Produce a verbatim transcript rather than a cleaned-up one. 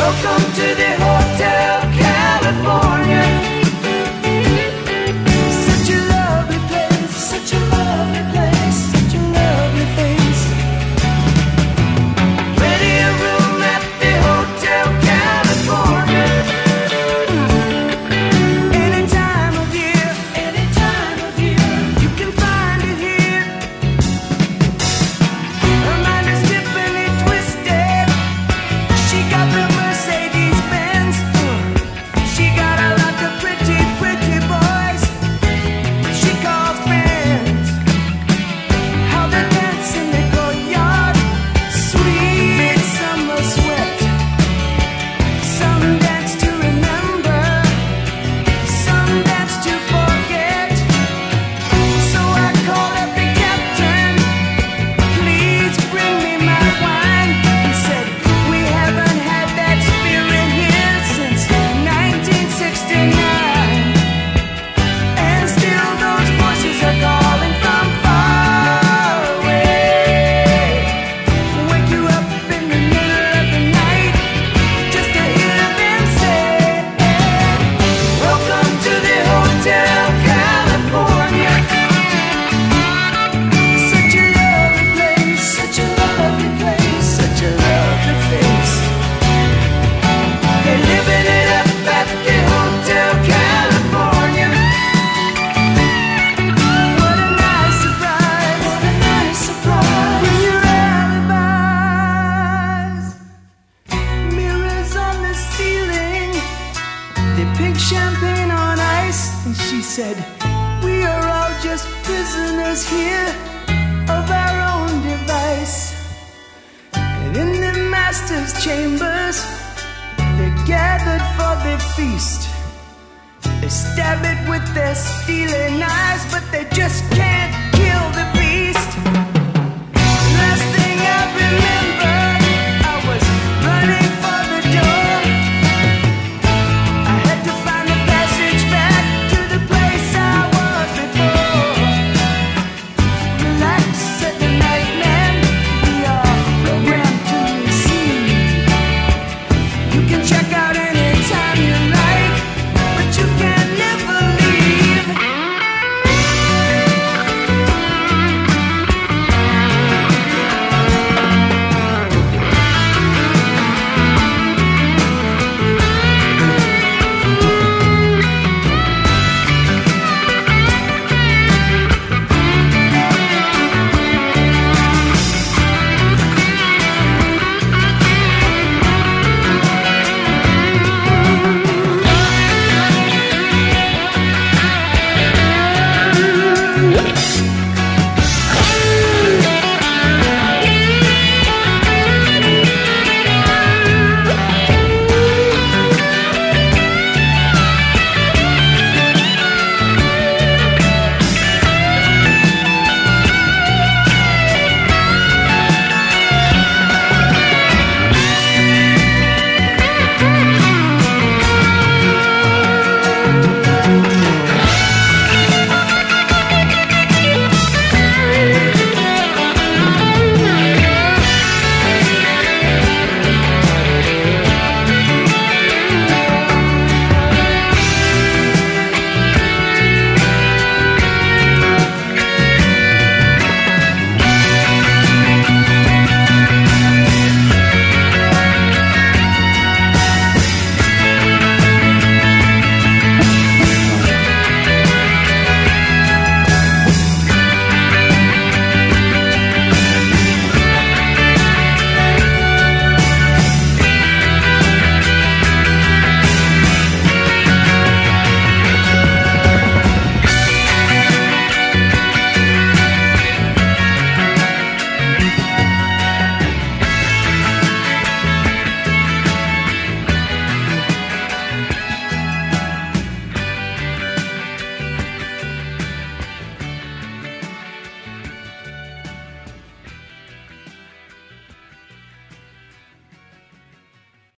Welcome to the Hotel California. Such a lovely place, such a lovely place, such a lovely face. Ready a room at the Hotel California. Any time of year, any time of year, you can find it here. Her mind is Tiffany twisted. She got the Mercedes Benz. She got a lot of pretty, pretty boys she calls friends. How they dance in the courtyard, sweet summer sweat. Some dance to remember, some dance to forget. So I called up the captain, please bring me my wine. He said, we haven't had that spirit here since nineteen sixty-nine. And still those voices are calling from far away. Wake you up in the middle of the night just to hear them say, welcome to the Hotel California. Such a lovely place, such a lovely place, such a lovely face. They're living it up at the Hotel California. What a nice surprise, what a nice surprise. Bring your alibis. Mirrors on the ceiling, they pink champagne on ice. And she said, we are all just prisoners here of our own device. And in the master's chambers, they're gathered for the feast. They stab it with their steely knives, but they just can't